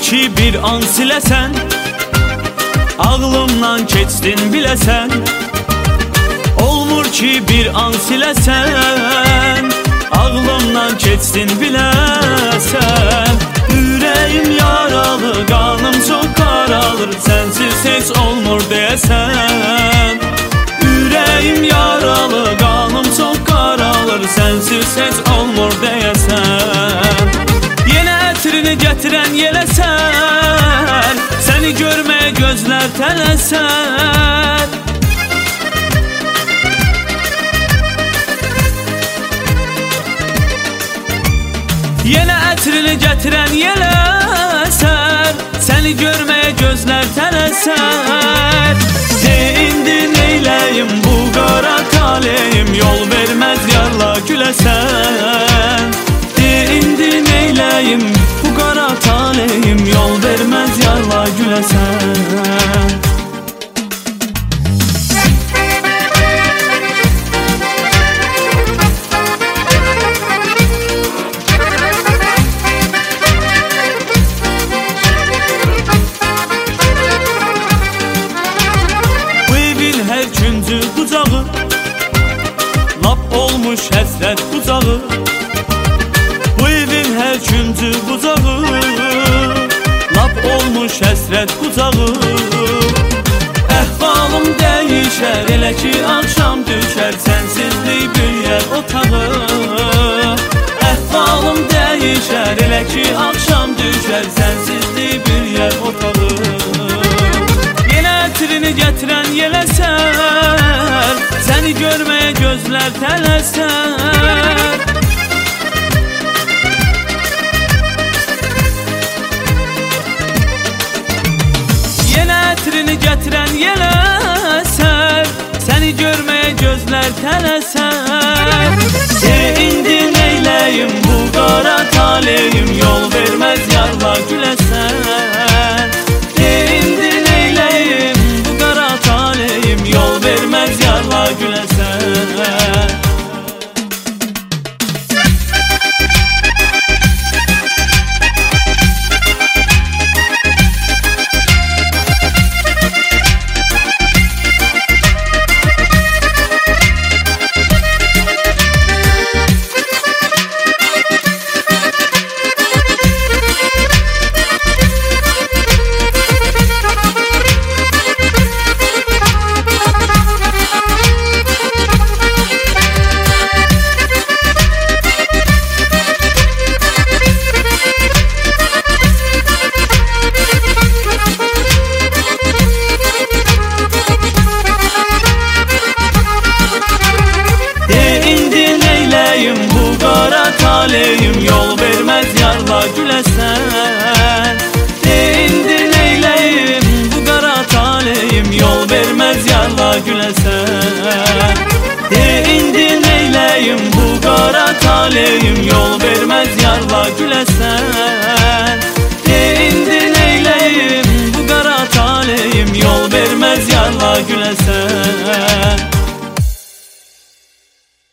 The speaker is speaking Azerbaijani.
ki bir an siləsən, ağlımdan keçdin biləsən. Olmur ki bir an siləsən, ağlımdan keçdin biləsən. Ürəyim yaralı, qanım çox qaralır, sənsiz heç olmur deyəsən. Ürəyim yaralı, qanım çox qaralır, sənsiz heç olmur deyəsən. Yenə ətrini gətirən yeləsən, səni görməyə gözlər tələsən. Yenə ətrini gətirən yeləsən, səni görməyə gözlər tələsən. De indi neyləyim bu qara taleyim, yol verməz yarla güləsən. De indi neyləyim bu qara taleyim, yol verməz yarla güləsən. Üçüncü bucağı, lap olmuş həsrət bucağı. Bu evin hər üçüncü bucağı, lap olmuş həsrət bucağı. Əhvalım dəyişər, elə ki axşam düşər, sənsizlik büyər otağı. Əhvalım dəyişər, elə ki axşam düşər, sənsizlik büyər otağı. Ətrini gətirən yeləsən, səni görməyə gözlər tələsən. Yenə ətrini gətirən yeləsən, səni görməyə gözlər tələsən. De indi neyləyim bu qara taleyim, yol verməz yarla güləsən. De indi neyləyim yol verməz yarla güləsən. Yol verməz yarla güləsən. De indi neyləyim bu qara taleyim, yol verməz yarla güləsən. De indi neyləyim bu qara taleyim, yol verməz